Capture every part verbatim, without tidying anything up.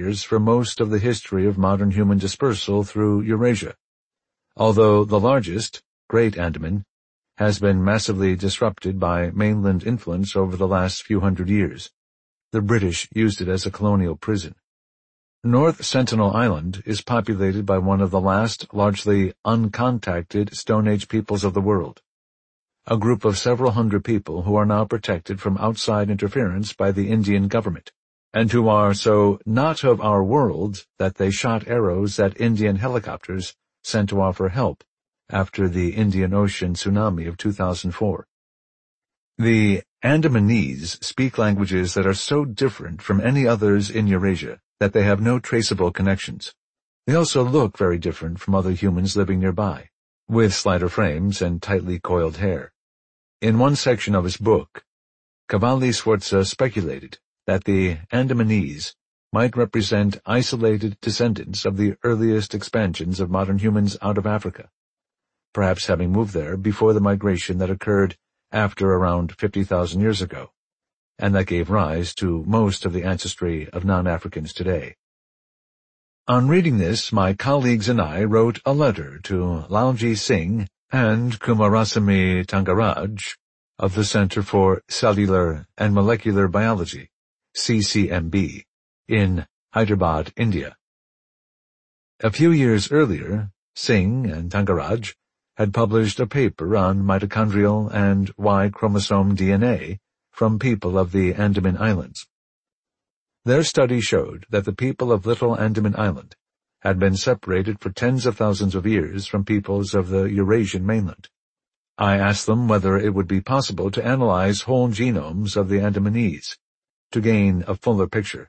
carriers for most of the history of modern human dispersal through Eurasia. Although the largest, Great Andaman, has been massively disrupted by mainland influence over the last few hundred years. The British used it as a colonial prison. North Sentinel Island is populated by one of the last largely uncontacted Stone Age peoples of the world, a group of several hundred people who are now protected from outside interference by the Indian government, and who are so not of our world that they shot arrows at Indian helicopters sent to offer help after the Indian Ocean tsunami of two thousand four. The Andamanese speak languages that are so different from any others in Eurasia that they have no traceable connections. They also look very different from other humans living nearby, with slighter frames and tightly coiled hair. In one section of his book, Cavalli Sforza speculated that the Andamanese might represent isolated descendants of the earliest expansions of modern humans out of Africa, perhaps having moved there before the migration that occurred after around fifty thousand years ago, and that gave rise to most of the ancestry of non-Africans today. On reading this, my colleagues and I wrote a letter to Lalji Singh and Kumarasamy Tangaraj of the Center for Cellular and Molecular Biology, C C M B, in Hyderabad, India. A few years earlier, Singh and Tangaraj had published a paper on mitochondrial and Y chromosome D N A from people of the Andaman Islands. Their study showed that the people of Little Andaman Island had been separated for tens of thousands of years from peoples of the Eurasian mainland. I asked them whether it would be possible to analyze whole genomes of the Andamanese to gain a fuller picture.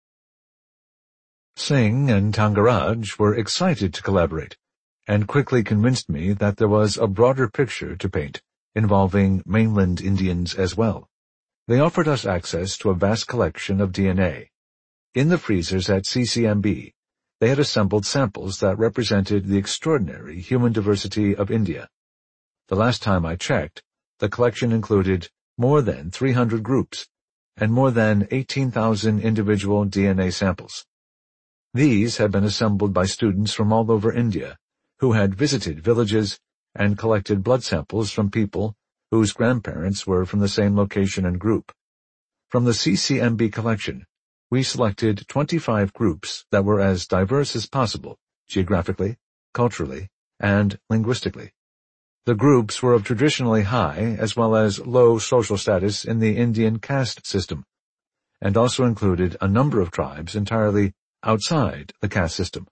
Singh and Tangaraj were excited to collaborate, and quickly convinced me that there was a broader picture to paint, involving mainland Indians as well. They offered us access to a vast collection of D N A. In the freezers at C C M B, they had assembled samples that represented the extraordinary human diversity of India. The last time I checked, the collection included more than three hundred groups and more than eighteen thousand individual D N A samples. These had been assembled by students from all over India who had visited villages and collected blood samples from people whose grandparents were from the same location and group. From the C C M B collection, we selected twenty-five groups that were as diverse as possible, geographically, culturally, and linguistically. The groups were of traditionally high as well as low social status in the Indian caste system, and also included a number of tribes entirely outside the caste system.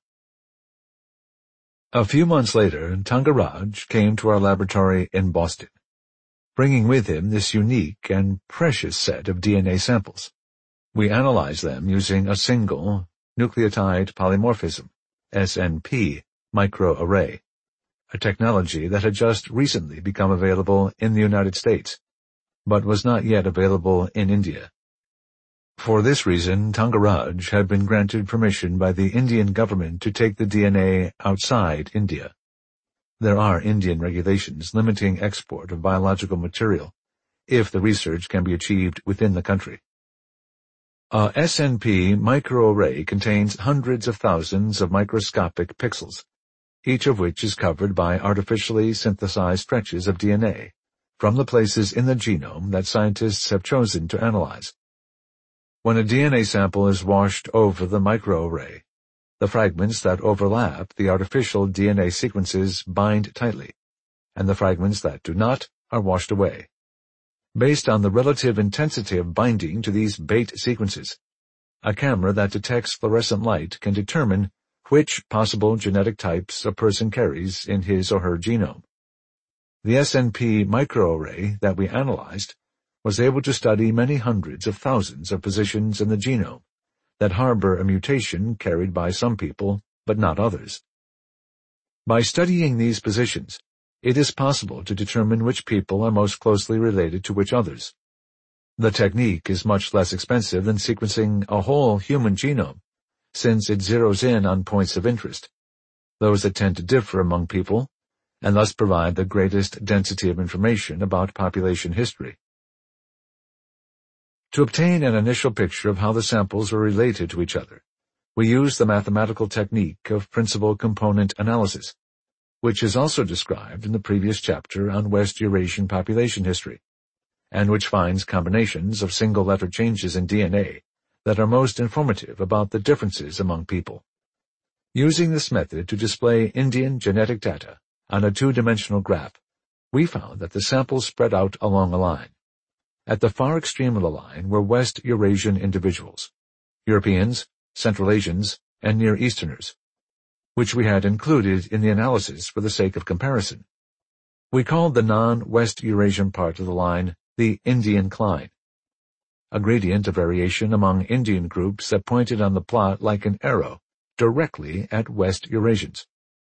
A few months later, Tangaraj came to our laboratory in Boston, bringing with him this unique and precious set of D N A samples. We analyzed them using a single nucleotide polymorphism, S N P, microarray, a technology that had just recently become available in the United States, but was not yet available in India. For this reason, Tangaraj had been granted permission by the Indian government to take the D N A outside India. There are Indian regulations limiting export of biological material, if the research can be achieved within the country. A S N P microarray contains hundreds of thousands of microscopic pixels, each of which is covered by artificially synthesized stretches of D N A from the places in the genome that scientists have chosen to analyze. When a D N A sample is washed over the microarray, the fragments that overlap the artificial D N A sequences bind tightly, and the fragments that do not are washed away. Based on the relative intensity of binding to these bait sequences, a camera that detects fluorescent light can determine which possible genetic types a person carries in his or her genome. The S N P microarray that we analyzed was able to study many hundreds of thousands of positions in the genome that harbor a mutation carried by some people but not others. By studying these positions, it is possible to determine which people are most closely related to which others. The technique is much less expensive than sequencing a whole human genome, since it zeroes in on points of interest, those that tend to differ among people, and thus provide the greatest density of information about population history. To obtain an initial picture of how the samples were related to each other, we used the mathematical technique of principal component analysis, which is also described in the previous chapter on West Eurasian population history, and which finds combinations of single-letter changes in D N A that are most informative about the differences among people. Using this method to display Indian genetic data on a two-dimensional graph, we found that the samples spread out along a line. At the far extreme of the line were West Eurasian individuals, Europeans, Central Asians, and Near Easterners, which we had included in the analysis for the sake of comparison. We called the non-West Eurasian part of the line the Indian cline, a gradient of variation among Indian groups that pointed on the plot like an arrow directly at West Eurasians.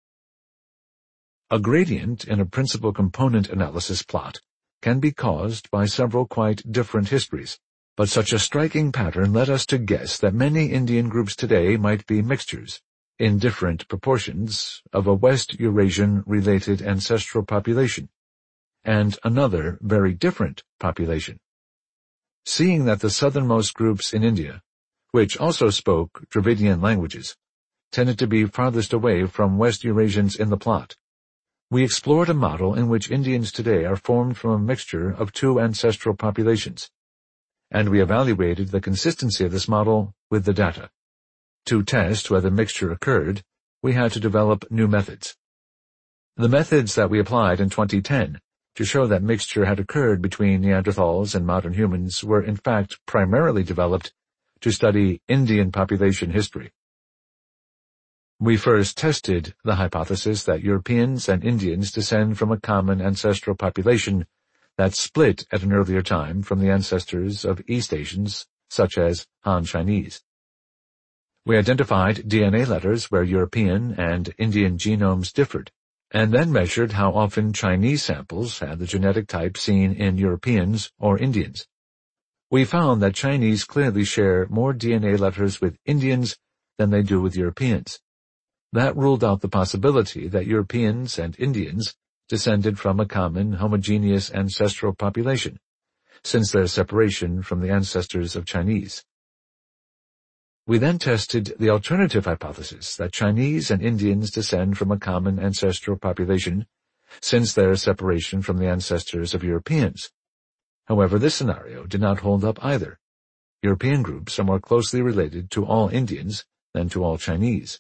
A gradient in a principal component analysis plot can be caused by several quite different histories, but such a striking pattern led us to guess that many Indian groups today might be mixtures, in different proportions, of a West Eurasian-related ancestral population, and another very different population. Seeing that the southernmost groups in India, which also spoke Dravidian languages, tended to be farthest away from West Eurasians in the plot, we explored a model in which Indians today are formed from a mixture of two ancestral populations, and we evaluated the consistency of this model with the data. To test whether mixture occurred, we had to develop new methods. The methods that we applied in twenty ten to show that mixture had occurred between Neanderthals and modern humans were in fact primarily developed to study Indian population history. We first tested the hypothesis that Europeans and Indians descend from a common ancestral population that split at an earlier time from the ancestors of East Asians, such as Han Chinese. We identified D N A letters where European and Indian genomes differed, and then measured how often Chinese samples had the genetic type seen in Europeans or Indians. We found that Chinese clearly share more D N A letters with Indians than they do with Europeans. That ruled out the possibility that Europeans and Indians descended from a common homogeneous ancestral population, since their separation from the ancestors of Chinese. We then tested the alternative hypothesis that Chinese and Indians descend from a common ancestral population, since their separation from the ancestors of Europeans. However, this scenario did not hold up either. European groups are more closely related to all Indians than to all Chinese.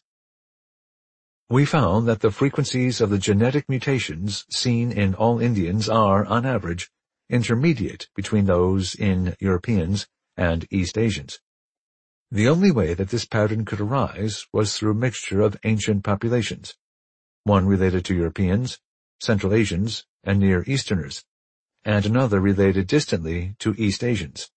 We found that the frequencies of the genetic mutations seen in all Indians are, on average, intermediate between those in Europeans and East Asians. The only way that this pattern could arise was through a mixture of ancient populations, one related to Europeans, Central Asians, and Near Easterners, and another related distantly to East Asians.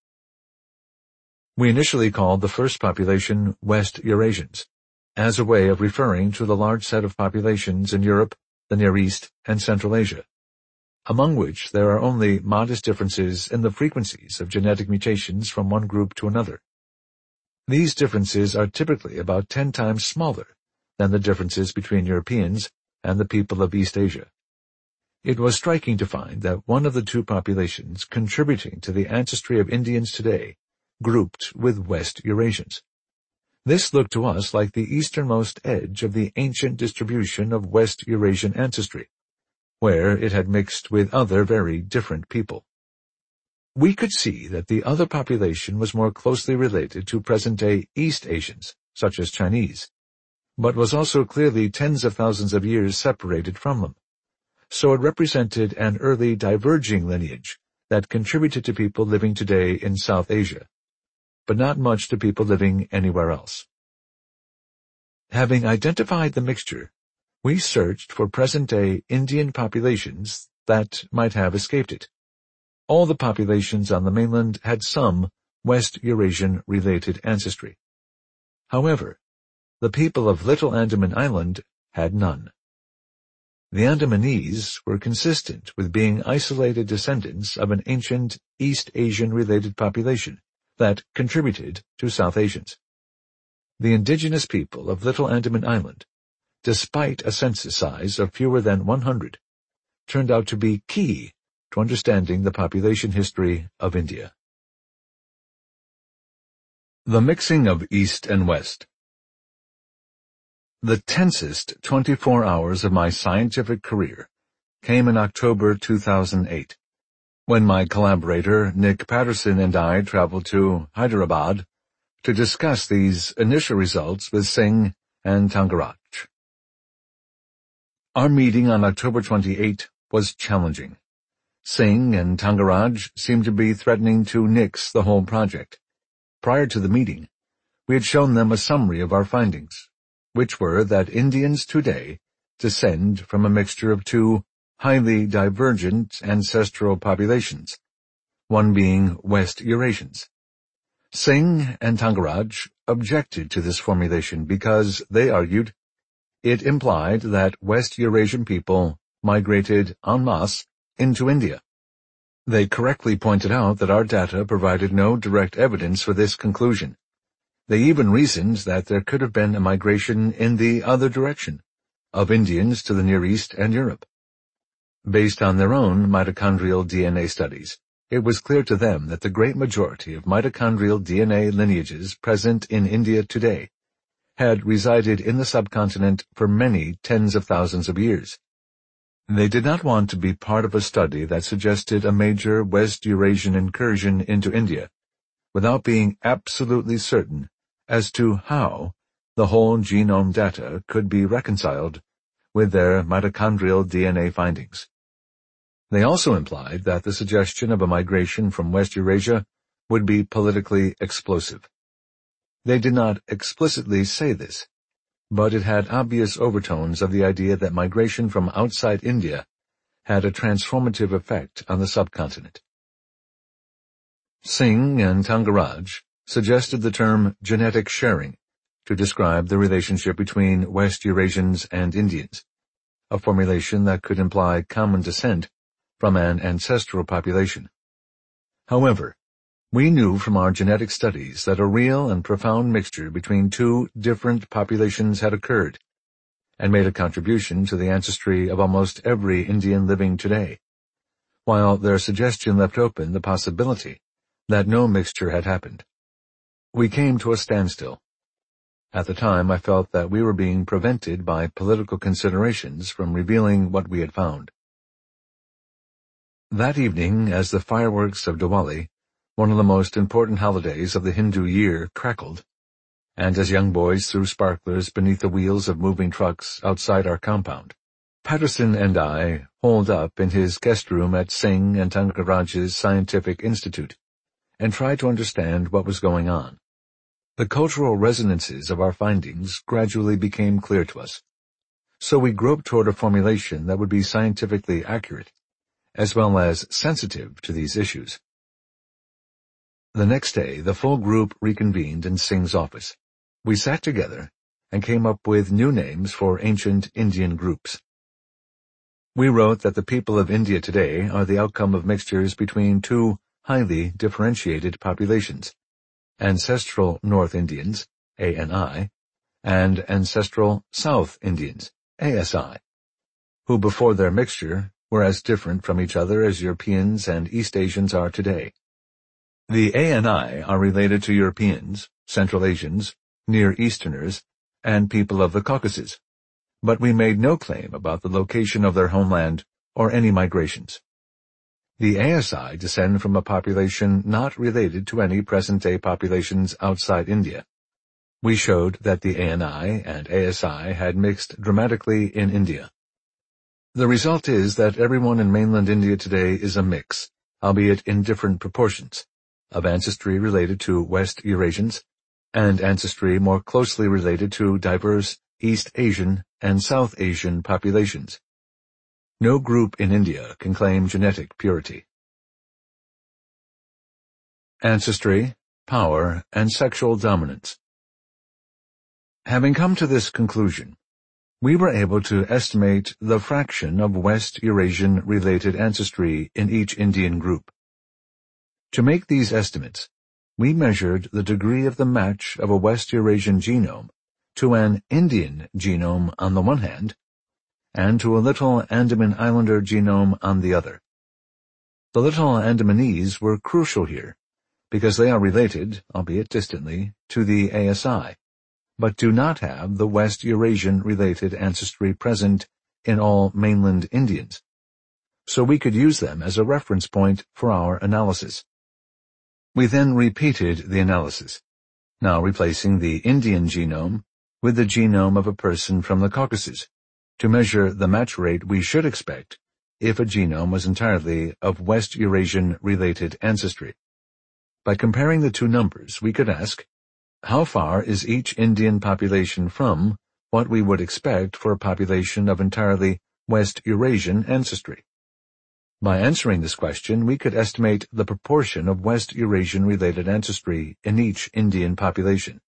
We initially called the first population West Eurasians, as a way of referring to the large set of populations in Europe, the Near East, and Central Asia, among which there are only modest differences in the frequencies of genetic mutations from one group to another. These differences are typically about ten times smaller than the differences between Europeans and the people of East Asia. It was striking to find that one of the two populations contributing to the ancestry of Indians today grouped with West Eurasians. This looked to us like the easternmost edge of the ancient distribution of West Eurasian ancestry, where it had mixed with other very different people. We could see that the other population was more closely related to present-day East Asians, such as Chinese, but was also clearly tens of thousands of years separated from them. So it represented an early diverging lineage that contributed to people living today in South Asia, but not much to people living anywhere else. Having identified the mixture, we searched for present-day Indian populations that might have escaped it. All the populations on the mainland had some West Eurasian-related ancestry. However, the people of Little Andaman Island had none. The Andamanese were consistent with being isolated descendants of an ancient East Asian-related population that contributed to South Asians. The indigenous people of Little Andaman Island, despite a census size of fewer than one hundred, turned out to be key to understanding the population history of India. The mixing of East and West. The tensest twenty-four hours of my scientific career came in October two thousand eight, when my collaborator Nick Patterson and I traveled to Hyderabad to discuss these initial results with Singh and Tangaraj. Our meeting on October twenty-eighth was challenging. Singh and Tangaraj seemed to be threatening to nix the whole project. Prior to the meeting, we had shown them a summary of our findings, which were that Indians today descend from a mixture of two highly divergent ancestral populations, one being West Eurasians. Singh and Tangaraj objected to this formulation because, they argued, it implied that West Eurasian people migrated en masse into India. They correctly pointed out that our data provided no direct evidence for this conclusion. They even reasoned that there could have been a migration in the other direction, of Indians to the Near East and Europe. Based on their own mitochondrial D N A studies, it was clear to them that the great majority of mitochondrial D N A lineages present in India today had resided in the subcontinent for many tens of thousands of years. They did not want to be part of a study that suggested a major West Eurasian incursion into India, without being absolutely certain as to how the whole genome data could be reconciled with their mitochondrial D N A findings. They also implied that the suggestion of a migration from West Eurasia would be politically explosive. They did not explicitly say this, but it had obvious overtones of the idea that migration from outside India had a transformative effect on the subcontinent. Singh and Tangaraj suggested the term genetic sharing to describe the relationship between West Eurasians and Indians, a formulation that could imply common descent from an ancestral population. However, we knew from our genetic studies that a real and profound mixture between two different populations had occurred, and made a contribution to the ancestry of almost every Indian living today, while their suggestion left open the possibility that no mixture had happened. We came to a standstill. At the time, I felt that we were being prevented by political considerations from revealing what we had found. That evening, as the fireworks of Diwali, one of the most important holidays of the Hindu year, crackled, and as young boys threw sparklers beneath the wheels of moving trucks outside our compound, Patterson and I holed up in his guest room at Singh and Tangaraj's Scientific Institute and tried to understand what was going on. The cultural resonances of our findings gradually became clear to us, so we groped toward a formulation that would be scientifically accurate, as well as sensitive to these issues. The next day, the full group reconvened in Singh's office. We sat together and came up with new names for ancient Indian groups. We wrote that the people of India today are the outcome of mixtures between two highly differentiated populations, ancestral North Indians, A N I, and ancestral South Indians, A S I, who before their mixture were as different from each other as Europeans and East Asians are today. The A N I are related to Europeans, Central Asians, Near Easterners, and people of the Caucasus, but we made no claim about the location of their homeland or any migrations. The A S I descend from a population not related to any present-day populations outside India. We showed that the A N I and A S I had mixed dramatically in India. The result is that everyone in mainland India today is a mix, albeit in different proportions, of ancestry related to West Eurasians and ancestry more closely related to diverse East Asian and South Asian populations. No group in India can claim genetic purity. Ancestry, power, and sexual dominance. Having come to this conclusion, we were able to estimate the fraction of West Eurasian-related ancestry in each Indian group. To make these estimates, we measured the degree of the match of a West Eurasian genome to an Indian genome on the one hand, and to a Little Andaman Islander genome on the other. The Little Andamanese were crucial here, because they are related, albeit distantly, to the A S I, but do not have the West Eurasian-related ancestry present in all mainland Indians, so we could use them as a reference point for our analysis. We then repeated the analysis, now replacing the Indian genome with the genome of a person from the Caucasus, to measure the match rate we should expect if a genome was entirely of West Eurasian-related ancestry. By comparing the two numbers, we could ask, how far is each Indian population from what we would expect for a population of entirely West Eurasian ancestry? By answering this question, we could estimate the proportion of West Eurasian-related ancestry in each Indian population.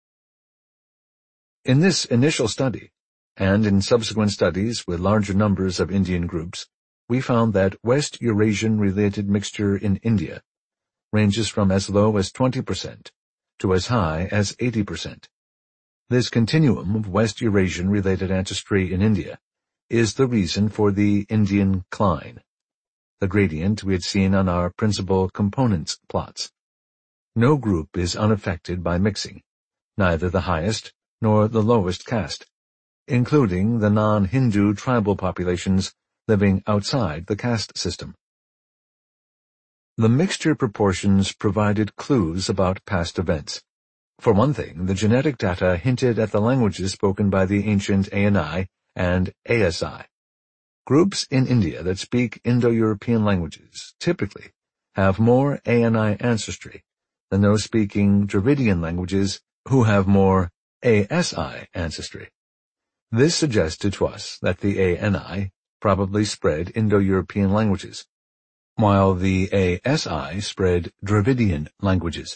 In this initial study, and in subsequent studies with larger numbers of Indian groups, we found that West Eurasian-related mixture in India ranges from as low as twenty percent to as high as eighty percent. This continuum of West Eurasian-related ancestry in India is the reason for the Indian cline, the gradient we had seen on our principal components plots. No group is unaffected by mixing, neither the highest nor the lowest caste, including the non-Hindu tribal populations living outside the caste system. The mixture proportions provided clues about past events. For one thing, the genetic data hinted at the languages spoken by the ancient A N I and A S I. Groups in India that speak Indo-European languages typically have more A N I ancestry than those speaking Dravidian languages who have more A S I ancestry. This suggested to us that the A N I probably spread Indo-European languages, while the A S I spread Dravidian languages.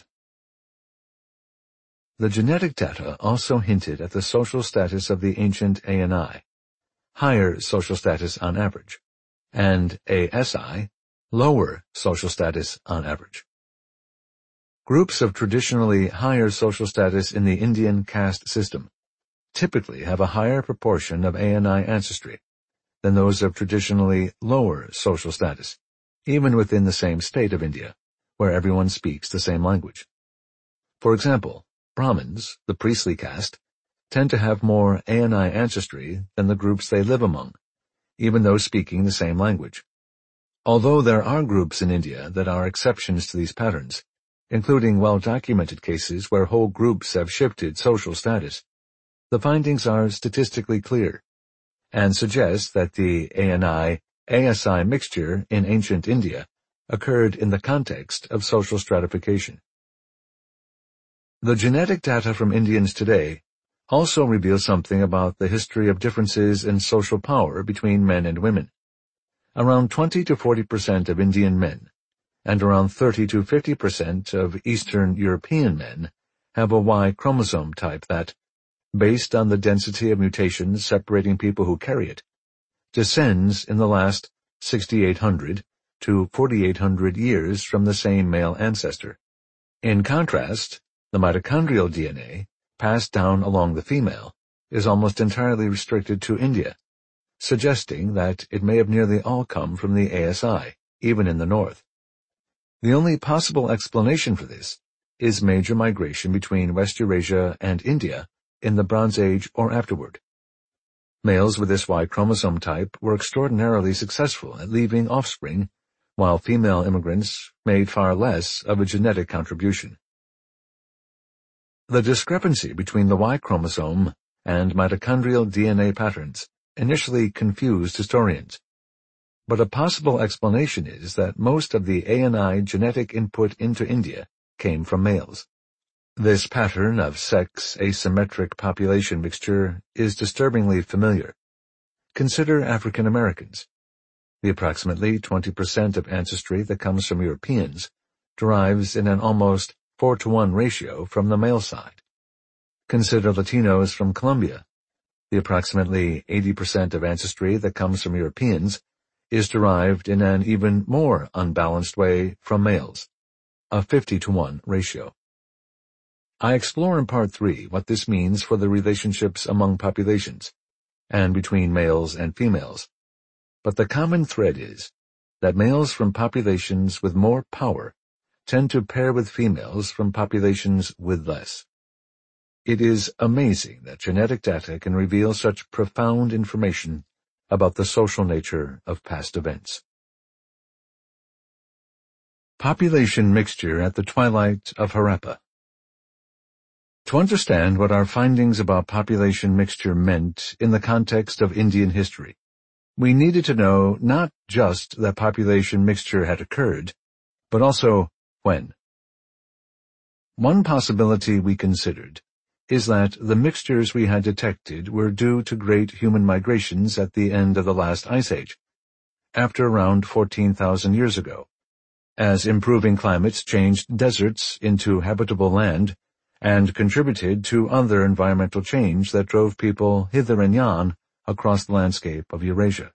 The genetic data also hinted at the social status of the ancient A N I, higher social status on average, and A S I, lower social status on average. Groups of traditionally higher social status in the Indian caste system typically have a higher proportion of A N I ancestry than those of traditionally lower social status, even within the same state of India, where everyone speaks the same language. For example, Brahmins, the priestly caste, tend to have more A N I ancestry than the groups they live among, even though speaking the same language. Although there are groups in India that are exceptions to these patterns, including well-documented cases where whole groups have shifted social status, the findings are statistically clear and suggest that the A N I A S I mixture in ancient India occurred in the context of social stratification. The genetic data from Indians today also reveals something about the history of differences in social power between men and women. Around twenty to forty percent of Indian men and around thirty to fifty percent of Eastern European men have a Y chromosome type that, based on the density of mutations separating people who carry it, descends in the last sixty-eight hundred to forty-eight hundred years from the same male ancestor. In contrast, the mitochondrial D N A, passed down along the female, is almost entirely restricted to India, suggesting that it may have nearly all come from the A S I, even in the north. The only possible explanation for this is major migration between West Eurasia and India in the Bronze Age or afterward. Males with this Y chromosome type were extraordinarily successful at leaving offspring, while female immigrants made far less of a genetic contribution. The discrepancy between the Y chromosome and mitochondrial D N A patterns initially confused historians, but a possible explanation is that most of the A N I genetic input into India came from males. This pattern of sex asymmetric population mixture is disturbingly familiar. Consider African Americans. The approximately twenty percent of ancestry that comes from Europeans derives in an almost four to one ratio from the male side. Consider Latinos from Colombia. The approximately eighty percent of ancestry that comes from Europeans is derived in an even more unbalanced way from males, a fifty to one ratio. I explore in part three what this means for the relationships among populations, and between males and females. But the common thread is that males from populations with more power tend to pair with females from populations with less. It is amazing that genetic data can reveal such profound information about the social nature of past events. Population mixture at the twilight of Harappa. To understand what our findings about population mixture meant in the context of Indian history, we needed to know not just that population mixture had occurred, but also when. One possibility we considered is that the mixtures we had detected were due to great human migrations at the end of the last ice age, after around fourteen thousand years ago, as improving climates changed deserts into habitable land and contributed to other environmental change that drove people hither and yon across the landscape of Eurasia.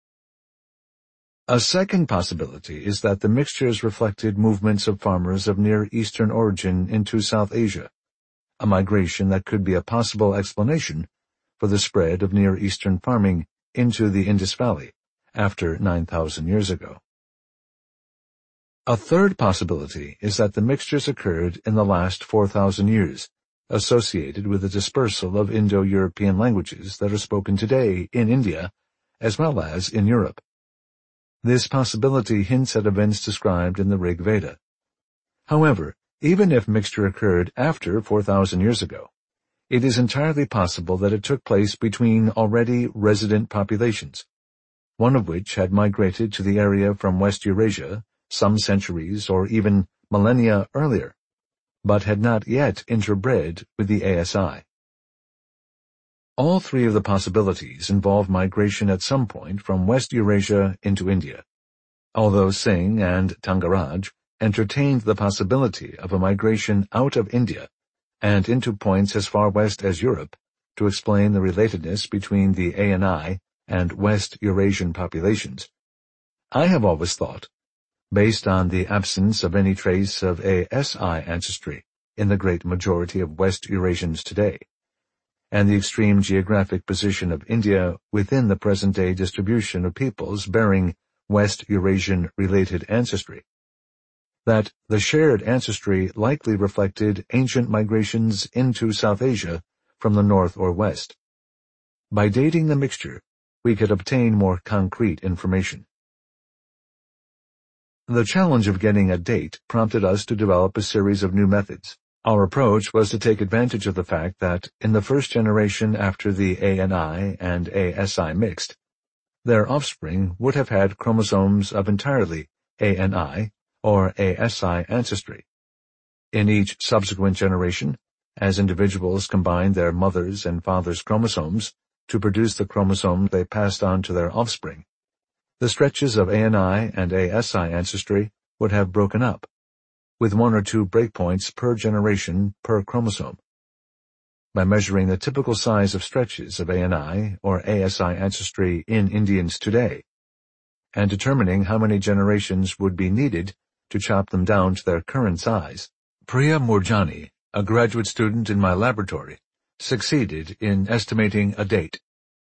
A second possibility is that the mixtures reflected movements of farmers of Near Eastern origin into South Asia, a migration that could be a possible explanation for the spread of Near Eastern farming into the Indus Valley after nine thousand years ago. A third possibility is that the mixtures occurred in the last four thousand years, associated with the dispersal of Indo-European languages that are spoken today in India as well as in Europe. This possibility hints at events described in the Rig Veda. However, even if mixture occurred after four thousand years ago, it is entirely possible that it took place between already resident populations, one of which had migrated to the area from West Eurasia some centuries or even millennia earlier, but had not yet interbred with the A S I. All three of the possibilities involve migration at some point from West Eurasia into India, although Singh and Tangaraj entertained the possibility of a migration out of India and into points as far west as Europe to explain the relatedness between the A N I and West Eurasian populations. I have always thought, based on the absence of any trace of A S I ancestry in the great majority of West Eurasians today, and the extreme geographic position of India within the present-day distribution of peoples bearing West Eurasian-related ancestry, that the shared ancestry likely reflected ancient migrations into South Asia from the north or west. By dating the mixture, we could obtain more concrete information. The challenge of getting a date prompted us to develop a series of new methods. Our approach was to take advantage of the fact that in the first generation after the A N I and A S I mixed, their offspring would have had chromosomes of entirely A N I or A S I ancestry. In each subsequent generation, as individuals combined their mother's and father's chromosomes to produce the chromosomes they passed on to their offspring, the stretches of A N I and A S I ancestry would have broken up, with one or two breakpoints per generation per chromosome. By measuring the typical size of stretches of A N I or A S I ancestry in Indians today, and determining how many generations would be needed to chop them down to their current size, Priya Murjani, a graduate student in my laboratory, succeeded in estimating a date.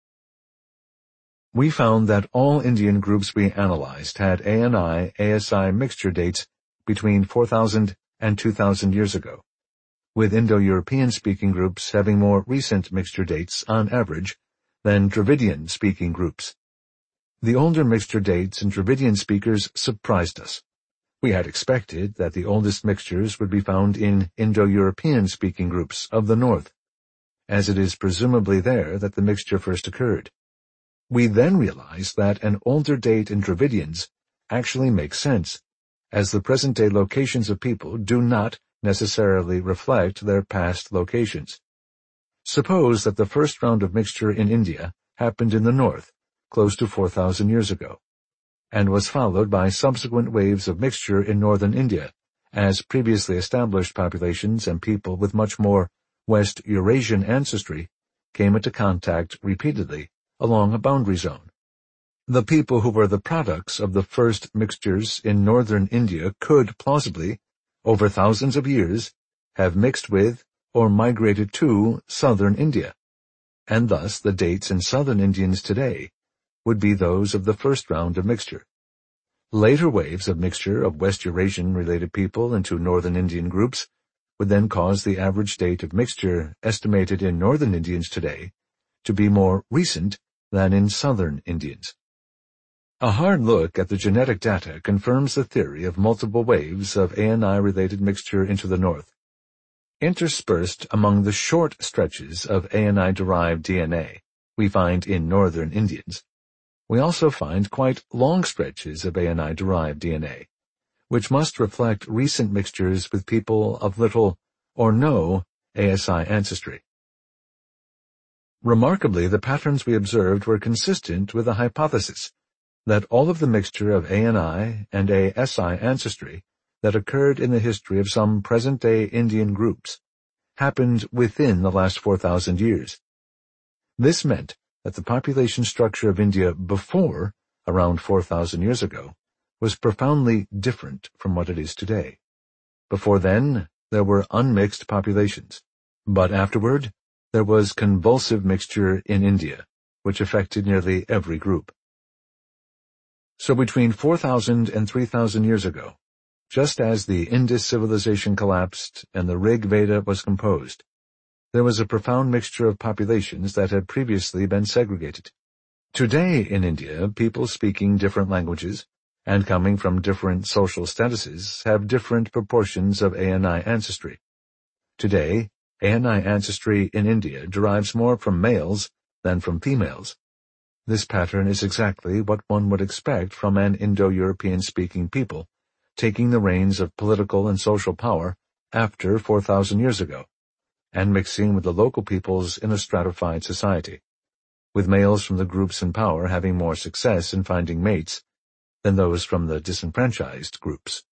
We found that all Indian groups we analyzed had A N I A S I mixture dates between four thousand and two thousand years ago, with Indo-European-speaking groups having more recent mixture dates on average than Dravidian-speaking groups. The older mixture dates in Dravidian speakers surprised us. We had expected that the oldest mixtures would be found in Indo-European-speaking groups of the north, as it is presumably there that the mixture first occurred. We then realized that an older date in Dravidians actually makes sense, as the present-day locations of people do not necessarily reflect their past locations. Suppose that the first round of mixture in India happened in the north, close to four thousand years ago, and was followed by subsequent waves of mixture in northern India, as previously established populations and people with much more West Eurasian ancestry came into contact repeatedly along a boundary zone. The people who were the products of the first mixtures in northern India could plausibly, over thousands of years, have mixed with or migrated to southern India, and thus the dates in southern Indians today would be those of the first round of mixture. Later waves of mixture of West Eurasian-related people into northern Indian groups would then cause the average date of mixture estimated in northern Indians today to be more recent than in southern Indians. A hard look at the genetic data confirms the theory of multiple waves of A N I-related mixture into the north. Interspersed among the short stretches of A N I-derived D N A we find in northern Indians, we also find quite long stretches of A N I-derived D N A, which must reflect recent mixtures with people of little or no A S I ancestry. Remarkably, the patterns we observed were consistent with the hypothesis that all of the mixture of A N I and A S I ancestry that occurred in the history of some present-day Indian groups happened within the last four thousand years. This meant that the population structure of India before, around four thousand years ago, was profoundly different from what it is today. Before then, there were unmixed populations, but afterward, there was convulsive mixture in India, which affected nearly every group. So between four thousand and three thousand years ago, just as the Indus civilization collapsed and the Rig Veda was composed, there was a profound mixture of populations that had previously been segregated. Today in India, people speaking different languages and coming from different social statuses have different proportions of A N I ancestry. Today, A N I ancestry in India derives more from males than from females. This pattern is exactly what one would expect from an Indo-European speaking people taking the reins of political and social power after four thousand years ago, and mixing with the local peoples in a stratified society, with males from the groups in power having more success in finding mates than those from the disenfranchised groups.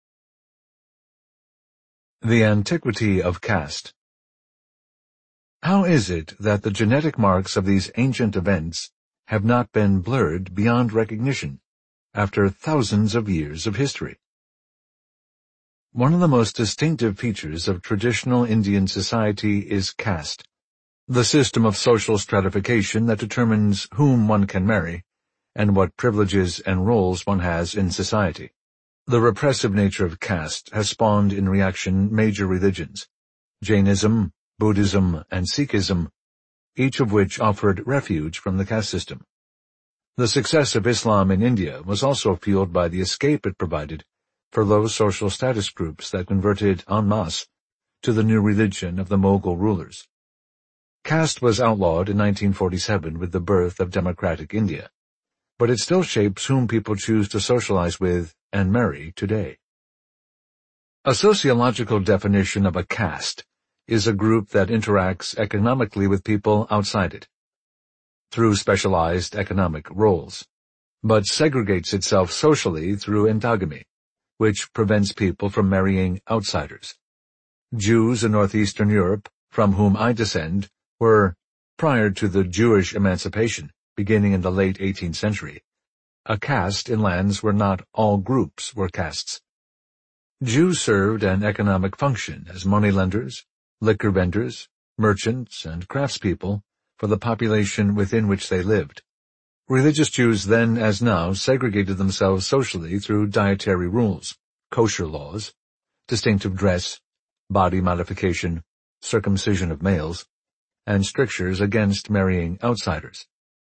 The antiquity of caste. How is it that the genetic marks of these ancient events have not been blurred beyond recognition after thousands of years of history? One of the most distinctive features of traditional Indian society is caste, the system of social stratification that determines whom one can marry and what privileges and roles one has in society. The repressive nature of caste has spawned in reaction major religions, Jainism, Buddhism, and Sikhism, each of which offered refuge from the caste system. The success of Islam in India was also fueled by the escape it provided for low social status groups that converted en masse to the new religion of the Mughal rulers. Caste was outlawed in nineteen forty-seven with the birth of democratic India, but it still shapes whom people choose to socialize with and marry today. A sociological definition of a caste is a group that interacts economically with people outside it, through specialized economic roles, but segregates itself socially through endogamy, which prevents people from marrying outsiders. Jews in northeastern Europe, from whom I descend, were, prior to the Jewish emancipation, beginning in the late eighteenth century, a caste in lands where not all groups were castes. Jews served an economic function as moneylenders, liquor vendors, merchants, and craftspeople for the population within which they lived. Religious Jews then, as now, segregated themselves socially through dietary rules, kosher laws, distinctive dress, body modification, circumcision of males, and strictures against marrying outsiders.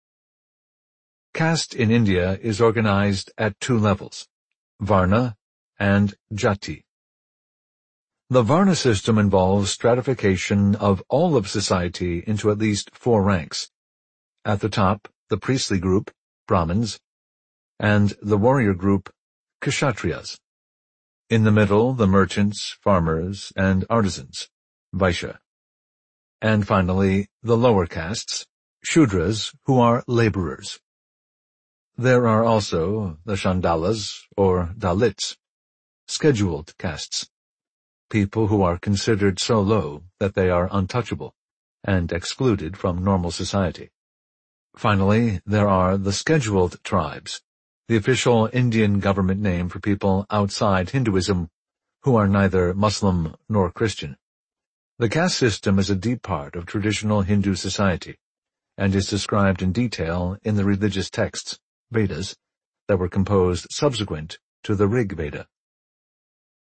Caste in India is organized at two levels, Varna and Jati. The Varna system involves stratification of all of society into at least four ranks. At the top, the priestly group, Brahmins, and the warrior group, Kshatriyas. In the middle, the merchants, farmers, and artisans, Vaishya. And finally, the lower castes, Shudras, who are laborers. There are also the Chandalas, or Dalits, scheduled castes, people who are considered so low that they are untouchable and excluded from normal society. Finally, there are the scheduled tribes, the official Indian government name for people outside Hinduism who are neither Muslim nor Christian. The caste system is a deep part of traditional Hindu society and is described in detail in the religious texts, Vedas, that were composed subsequent to the Rig Veda.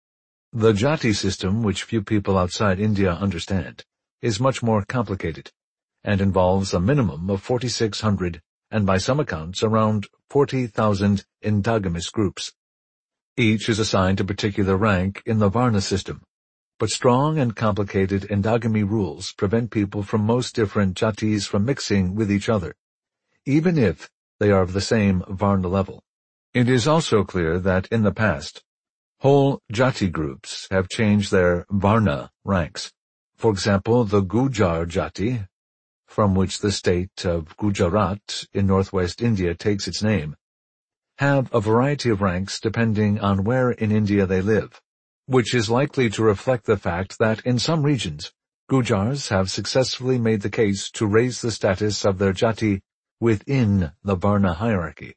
The Jati system, which few people outside India understand, is much more complicated, and involves a minimum of forty-six hundred, and by some accounts around forty thousand endogamous groups. Each is assigned a particular rank in the Varna system, but strong and complicated endogamy rules prevent people from most different Jatis from mixing with each other, even if they are of the same Varna level. It is also clear that in the past, whole Jati groups have changed their Varna ranks. For example, the Gujar Jati, from which the state of Gujarat in northwest India takes its name, have a variety of ranks depending on where in India they live, which is likely to reflect the fact that in some regions, Gujars have successfully made the case to raise the status of their Jati within the Varna hierarchy.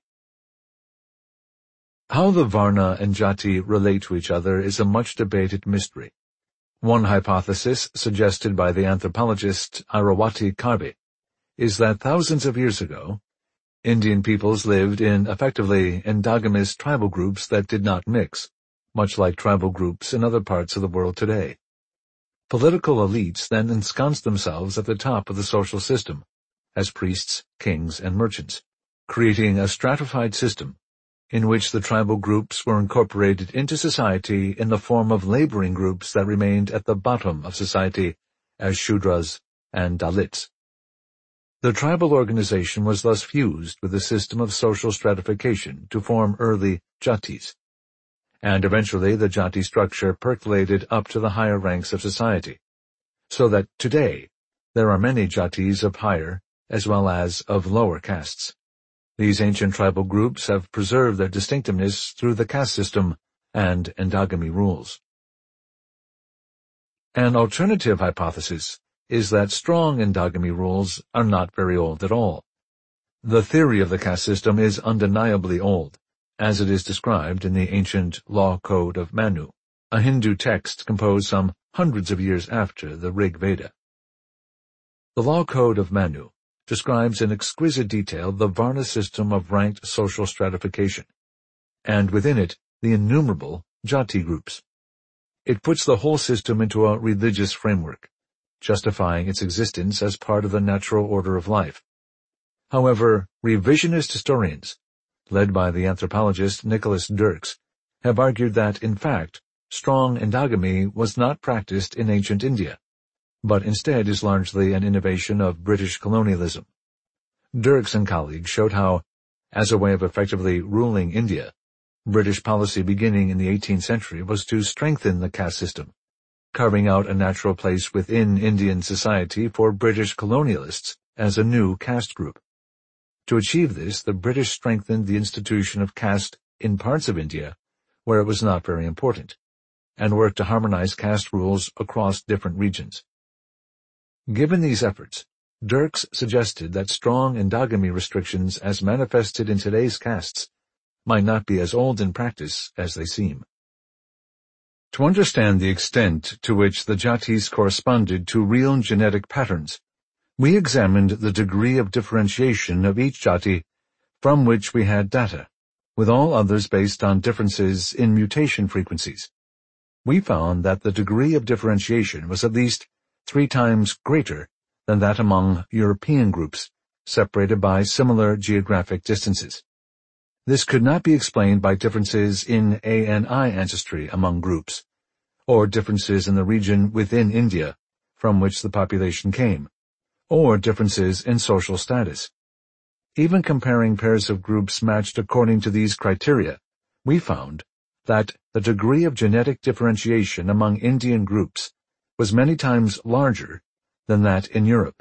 How the Varna and Jati relate to each other is a much-debated mystery. One hypothesis, suggested by the anthropologist Irawati Karve, is that thousands of years ago, Indian peoples lived in effectively endogamous tribal groups that did not mix, much like tribal groups in other parts of the world today. Political elites then ensconced themselves at the top of the social system, as priests, kings, and merchants, creating a stratified system in which the tribal groups were incorporated into society in the form of laboring groups that remained at the bottom of society as Shudras and Dalits. The tribal organization was thus fused with the system of social stratification to form early Jatis, and eventually the Jati structure percolated up to the higher ranks of society, so that today there are many Jatis of higher as well as of lower castes. These ancient tribal groups have preserved their distinctiveness through the caste system and endogamy rules. An alternative hypothesis is that strong endogamy rules are not very old at all. The theory of the caste system is undeniably old, as it is described in the ancient Law Code of Manu, a Hindu text composed some hundreds of years after the Rig Veda. The Law Code of Manu describes in exquisite detail the Varna system of ranked social stratification, and within it the innumerable Jati groups. It puts the whole system into a religious framework, justifying its existence as part of the natural order of life. However, revisionist historians, led by the anthropologist Nicholas Dirks, have argued that, in fact, strong endogamy was not practiced in ancient India, but instead is largely an innovation of British colonialism. Dirks and colleagues showed how, as a way of effectively ruling India, British policy beginning in the eighteenth century was to strengthen the caste system, carving out a natural place within Indian society for British colonialists as a new caste group. To achieve this, the British strengthened the institution of caste in parts of India where it was not very important, and worked to harmonize caste rules across different regions. Given these efforts, Dirks suggested that strong endogamy restrictions as manifested in today's castes might not be as old in practice as they seem. To understand the extent to which the Jatis corresponded to real genetic patterns, we examined the degree of differentiation of each Jati from which we had data, with all others based on differences in mutation frequencies. We found that the degree of differentiation was at least three times greater than that among European groups, separated by similar geographic distances. This could not be explained by differences in A N I ancestry among groups, or differences in the region within India from which the population came, or differences in social status. Even comparing pairs of groups matched according to these criteria, we found that the degree of genetic differentiation among Indian groups was many times larger than that in Europe.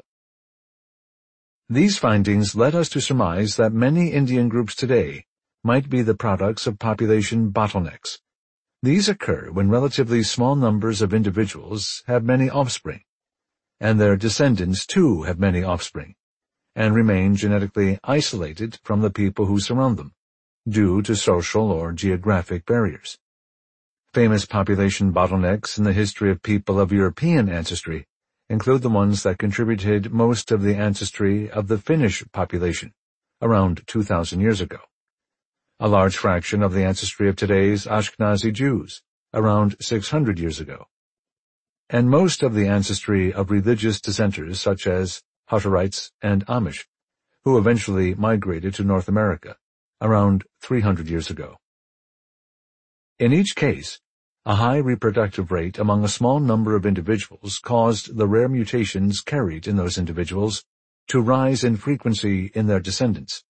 These findings led us to surmise that many Indian groups today might be the products of population bottlenecks. These occur when relatively small numbers of individuals have many offspring, and their descendants too have many offspring, and remain genetically isolated from the people who surround them, due to social or geographic barriers. Famous population bottlenecks in the history of people of European ancestry include the ones that contributed most of the ancestry of the Finnish population, around two thousand years ago, a large fraction of the ancestry of today's Ashkenazi Jews, around six hundred years ago. And most of the ancestry of religious dissenters such as Hutterites and Amish, who eventually migrated to North America around three hundred years ago. In each case, a high reproductive rate among a small number of individuals caused the rare mutations carried in those individuals to rise in frequency in their descendants.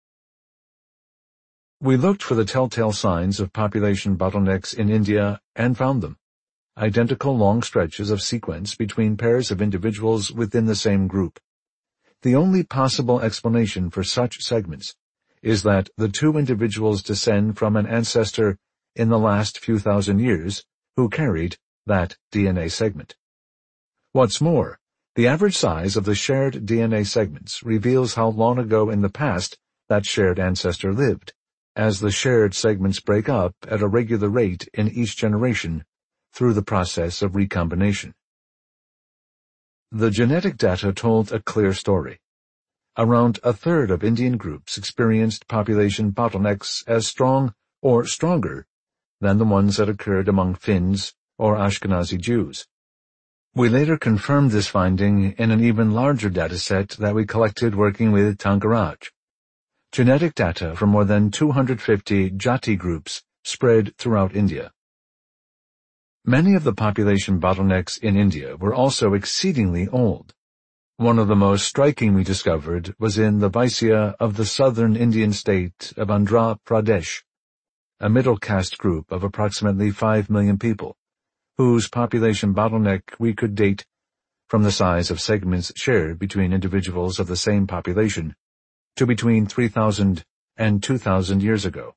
We looked for the telltale signs of population bottlenecks in India and found them. Identical long stretches of sequence between pairs of individuals within the same group. The only possible explanation for such segments is that the two individuals descend from an ancestor in the last few thousand years who carried that D N A segment. What's more, the average size of the shared D N A segments reveals how long ago in the past that shared ancestor lived, as the shared segments break up at a regular rate in each generation through the process of recombination. The genetic data told a clear story. Around a third of Indian groups experienced population bottlenecks as strong or stronger than the ones that occurred among Finns or Ashkenazi Jews. We later confirmed this finding in an even larger dataset that we collected working with Tangaraj. Genetic data from more than two hundred fifty Jati groups spread throughout India. Many of the population bottlenecks in India were also exceedingly old. One of the most striking we discovered was in the Vaisya of the southern Indian state of Andhra Pradesh, a middle caste group of approximately five million people, whose population bottleneck we could date from the size of segments shared between individuals of the same population to between three thousand and two thousand years ago.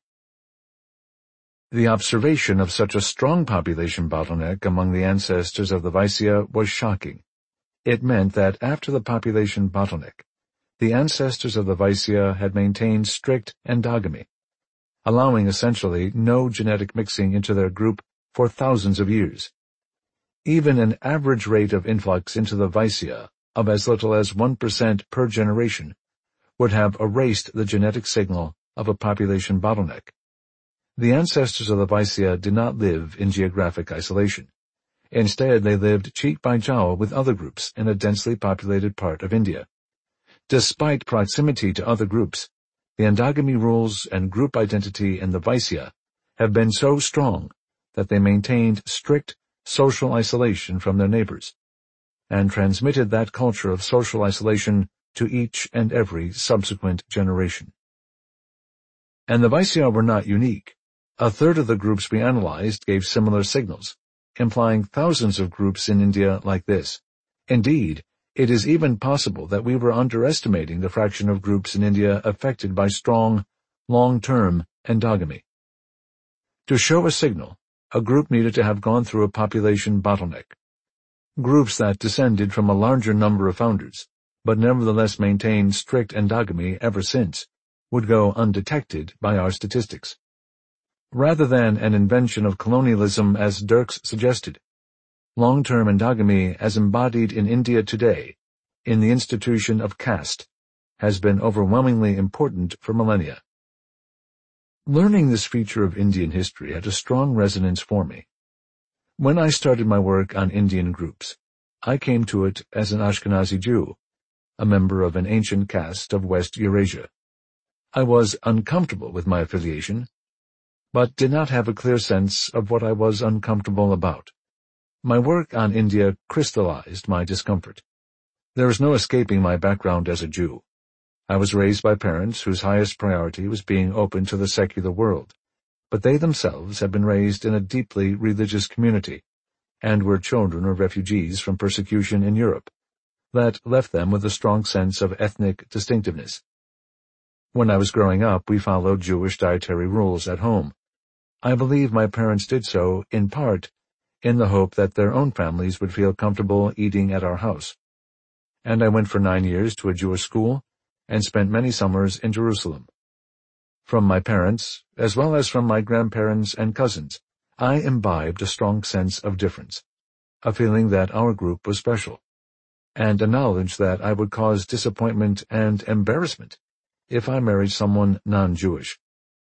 The observation of such a strong population bottleneck among the ancestors of the Vaisya was shocking. It meant that after the population bottleneck, the ancestors of the Vaisya had maintained strict endogamy, allowing essentially no genetic mixing into their group for thousands of years. Even an average rate of influx into the Vaisya of as little as one percent per generation would have erased the genetic signal of a population bottleneck. The ancestors of the Vaisya did not live in geographic isolation. Instead, they lived cheek by jowl with other groups in a densely populated part of India. Despite proximity to other groups, the endogamy rules and group identity in the Vaisya have been so strong that they maintained strict social isolation from their neighbors, and transmitted that culture of social isolation to each and every subsequent generation. And the Vaisya were not unique. A third of the groups we analyzed gave similar signals, implying thousands of groups in India like this. Indeed, it is even possible that we were underestimating the fraction of groups in India affected by strong, long-term endogamy. To show a signal, a group needed to have gone through a population bottleneck. Groups that descended from a larger number of founders, but nevertheless maintained strict endogamy ever since, would go undetected by our statistics. Rather than an invention of colonialism as Dirks suggested, long-term endogamy as embodied in India today, in the institution of caste, has been overwhelmingly important for millennia. Learning this feature of Indian history had a strong resonance for me. When I started my work on Indian groups, I came to it as an Ashkenazi Jew, a member of an ancient caste of West Eurasia. I was uncomfortable with my affiliation, but did not have a clear sense of what I was uncomfortable about. My work on India crystallized my discomfort. There is no escaping my background as a Jew. I was raised by parents whose highest priority was being open to the secular world, but they themselves had been raised in a deeply religious community, and were children of refugees from persecution in Europe, that left them with a strong sense of ethnic distinctiveness. When I was growing up, we followed Jewish dietary rules at home. I believe my parents did so, in part, in the hope that their own families would feel comfortable eating at our house. And I went for nine years to a Jewish school and spent many summers in Jerusalem. From my parents, as well as from my grandparents and cousins, I imbibed a strong sense of difference, a feeling that our group was special, and a knowledge that I would cause disappointment and embarrassment if I married someone non-Jewish.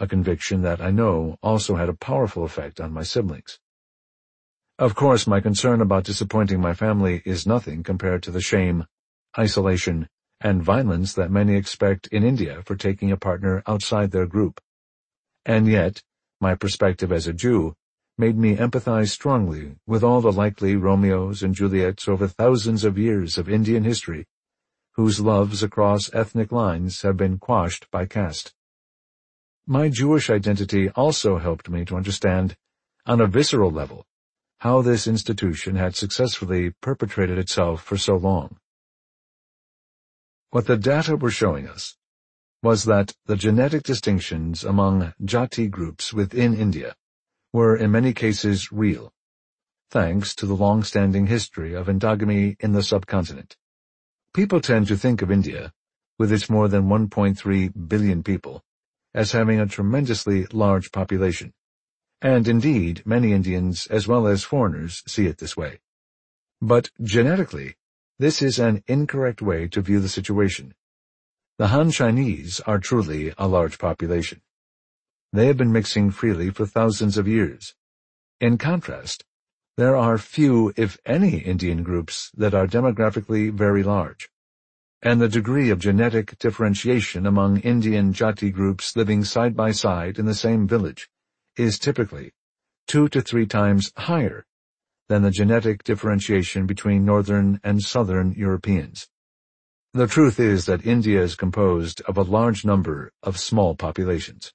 a conviction that I know also had a powerful effect on my siblings. Of course, my concern about disappointing my family is nothing compared to the shame, isolation, and violence that many expect in India for taking a partner outside their group. And yet, my perspective as a Jew made me empathize strongly with all the likely Romeos and Juliets over thousands of years of Indian history, whose loves across ethnic lines have been quashed by caste. My Jewish identity also helped me to understand, on a visceral level, how this institution had successfully perpetrated itself for so long. What the data were showing us was that the genetic distinctions among Jati groups within India were in many cases real, thanks to the long-standing history of endogamy in the subcontinent. People tend to think of India, with its more than one point three billion people, as having a tremendously large population, and indeed many Indians as well as foreigners see it this way. But genetically, this is an incorrect way to view the situation. The Han Chinese are truly a large population. They have been mixing freely for thousands of years. In contrast, there are few, if any, Indian groups that are demographically very large, and the degree of genetic differentiation among Indian Jati groups living side by side in the same village is typically two to three times higher than the genetic differentiation between northern and southern Europeans. The truth is that India is composed of a large number of small populations.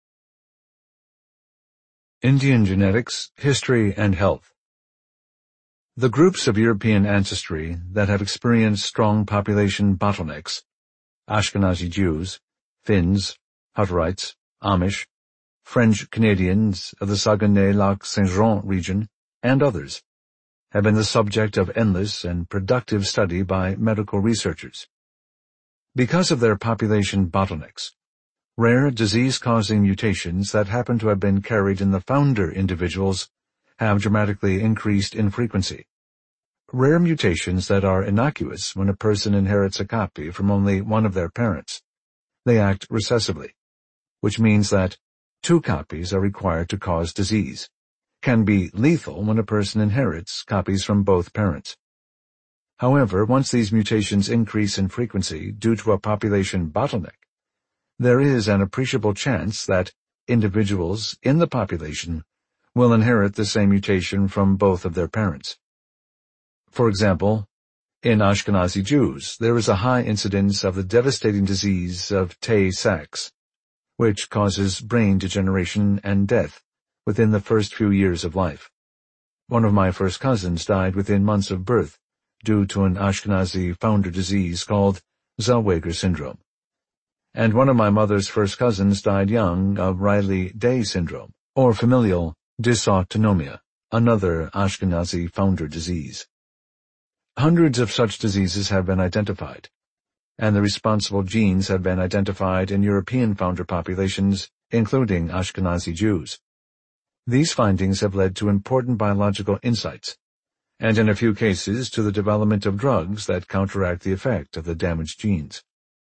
Indian genetics, history, and health. The groups of European ancestry that have experienced strong population bottlenecks, Ashkenazi Jews, Finns, Hutterites, Amish, French Canadians of the Saguenay-Lac-Saint-Jean region, and others, have been the subject of endless and productive study by medical researchers. Because of their population bottlenecks, rare disease-causing mutations that happen to have been carried in the founder individuals have dramatically increased in frequency. Rare mutations that are innocuous when a person inherits a copy from only one of their parents. They act recessively, which means that two copies are required to cause disease, can be lethal when a person inherits copies from both parents. However, once these mutations increase in frequency due to a population bottleneck, there is an appreciable chance that individuals in the population will inherit the same mutation from both of their parents. For example, in Ashkenazi Jews, there is a high incidence of the devastating disease of Tay-Sachs, which causes brain degeneration and death within the first few years of life. One of my first cousins died within months of birth due to an Ashkenazi founder disease called Zellweger syndrome. And one of my mother's first cousins died young of Riley-Day syndrome, or familial dysautonomia, another Ashkenazi founder disease. Hundreds of such diseases have been identified, and the responsible genes have been identified in European founder populations, including Ashkenazi Jews. These findings have led to important biological insights, and in a few cases to the development of drugs that counteract the effect of the damaged genes.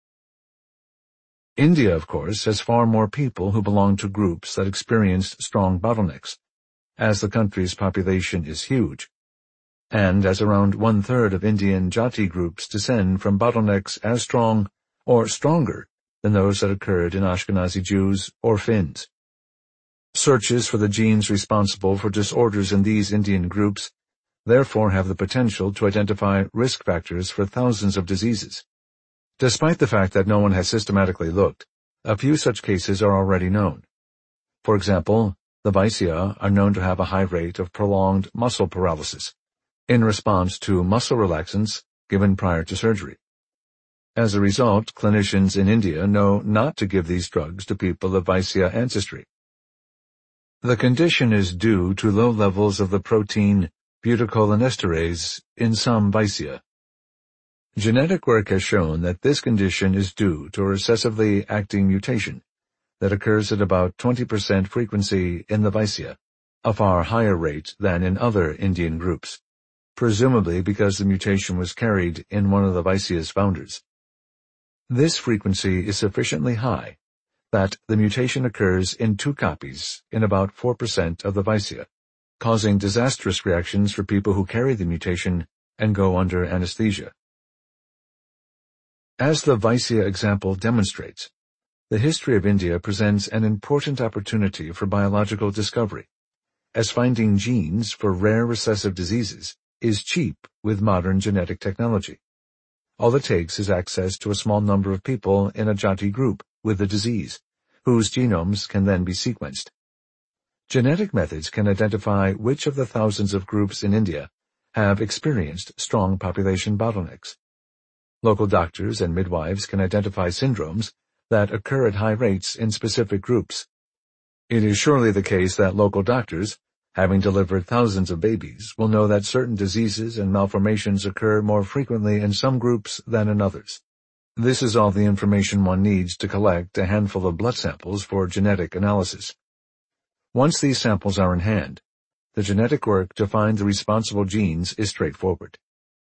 India, of course, has far more people who belong to groups that experienced strong bottlenecks, as the country's population is huge, and as around one-third of Indian Jati groups descend from bottlenecks as strong or stronger than those that occurred in Ashkenazi Jews or Finns. Searches for the genes responsible for disorders in these Indian groups therefore have the potential to identify risk factors for thousands of diseases. Despite the fact that no one has systematically looked, a few such cases are already known. For example, the Vaisya are known to have a high rate of prolonged muscle paralysis in response to muscle relaxants given prior to surgery. As a result, clinicians in India know not to give these drugs to people of Vaisya ancestry. The condition is due to low levels of the protein butyrcholinesterase in some Vaisya. Genetic work has shown that this condition is due to a recessively acting mutation that occurs at about twenty percent frequency in the Vaisya, a far higher rate than in other Indian groups, presumably because the mutation was carried in one of the Vaisya's founders. This frequency is sufficiently high that the mutation occurs in two copies in about four percent of the Vaisya, causing disastrous reactions for people who carry the mutation and go under anesthesia. As the Vaisya example demonstrates, the history of India presents an important opportunity for biological discovery, as finding genes for rare recessive diseases is cheap with modern genetic technology. All it takes is access to a small number of people in a jati group with the disease, whose genomes can then be sequenced. Genetic methods can identify which of the thousands of groups in India have experienced strong population bottlenecks. Local doctors and midwives can identify syndromes that occur at high rates in specific groups. It is surely the case that local doctors, having delivered thousands of babies, will know that certain diseases and malformations occur more frequently in some groups than in others. This is all the information one needs to collect a handful of blood samples for genetic analysis. Once these samples are in hand, the genetic work to find the responsible genes is straightforward.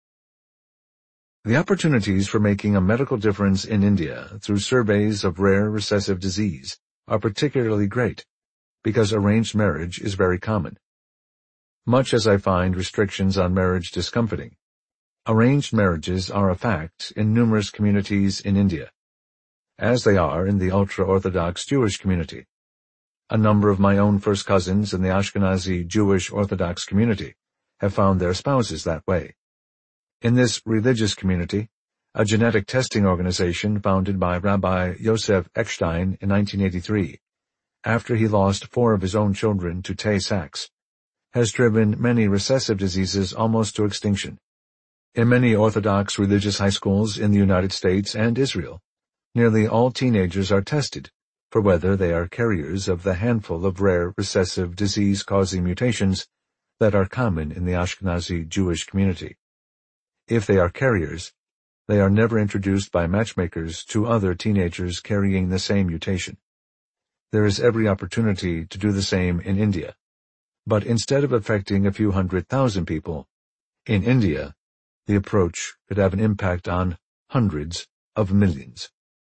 The opportunities for making a medical difference in India through surveys of rare recessive disease are particularly great, because arranged marriage is very common. Much as I find restrictions on marriage discomforting, arranged marriages are a fact in numerous communities in India, as they are in the ultra-Orthodox Jewish community. A number of my own first cousins in the Ashkenazi Jewish Orthodox community have found their spouses that way. In this religious community, a genetic testing organization founded by Rabbi Yosef Eckstein in nineteen eighty-three, after he lost four of his own children to Tay-Sachs, has driven many recessive diseases almost to extinction. In many Orthodox religious high schools in the United States and Israel, nearly all teenagers are tested for whether they are carriers of the handful of rare recessive disease-causing mutations that are common in the Ashkenazi Jewish community. If they are carriers, they are never introduced by matchmakers to other teenagers carrying the same mutation. There is every opportunity to do the same in India, but instead of affecting a few hundred thousand people, in India, the approach could have an impact on hundreds of millions.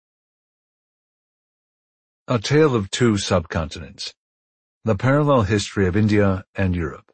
A Tale of Two Subcontinents. The Parallel History of India and Europe.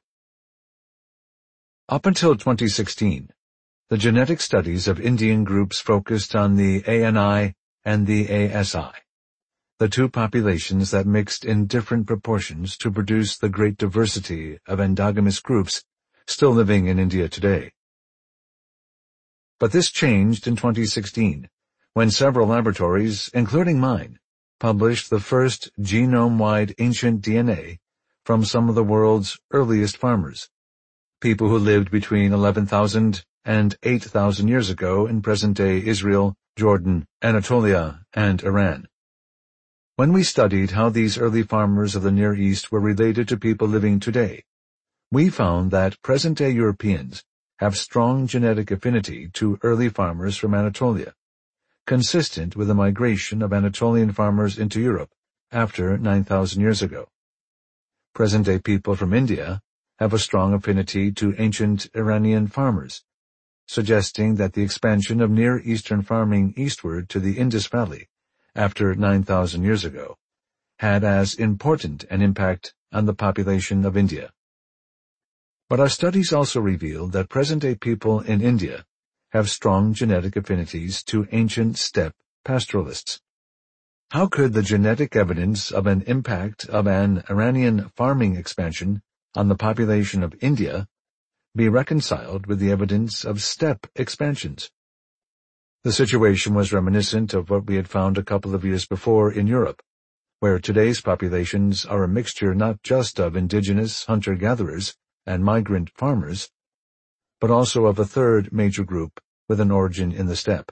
Up until twenty sixteen, the genetic studies of Indian groups focused on the A N I and the A S I, the two populations that mixed in different proportions to produce the great diversity of endogamous groups still living in India today. But this changed in twenty sixteen, when several laboratories, including mine, published the first genome-wide ancient D N A from some of the world's earliest farmers, people who lived between eleven thousand and eight thousand years ago in present-day Israel, Jordan, Anatolia, and Iran. When we studied how these early farmers of the Near East were related to people living today, we found that present-day Europeans have strong genetic affinity to early farmers from Anatolia, consistent with the migration of Anatolian farmers into Europe after nine thousand years ago. Present-day people from India have a strong affinity to ancient Iranian farmers, suggesting that the expansion of Near Eastern farming eastward to the Indus Valley after nine thousand years ago had as important an impact on the population of India. But our studies also revealed that present-day people in India have strong genetic affinities to ancient steppe pastoralists. How could the genetic evidence of an impact of an Iranian farming expansion on the population of India be reconciled with the evidence of steppe expansions? The situation was reminiscent of what we had found a couple of years before in Europe, where today's populations are a mixture not just of indigenous hunter-gatherers and migrant farmers, but also of a third major group with an origin in the steppe.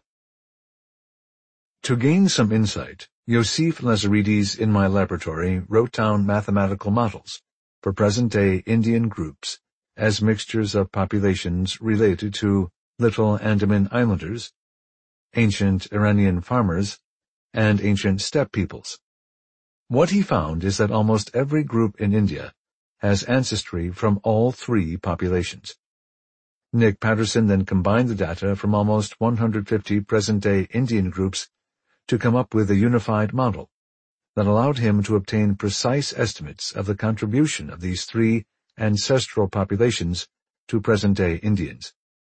To gain some insight, Yosef Lazaridis in my laboratory wrote down mathematical models for present-day Indian groups as mixtures of populations related to Little Andaman Islanders, ancient Iranian farmers, and ancient steppe peoples. What he found is that almost every group in India has ancestry from all three populations. Nick Patterson then combined the data from almost one hundred fifty present-day Indian groups to come up with a unified model, that allowed him to obtain precise estimates of the contribution of these three ancestral populations to present-day Indians.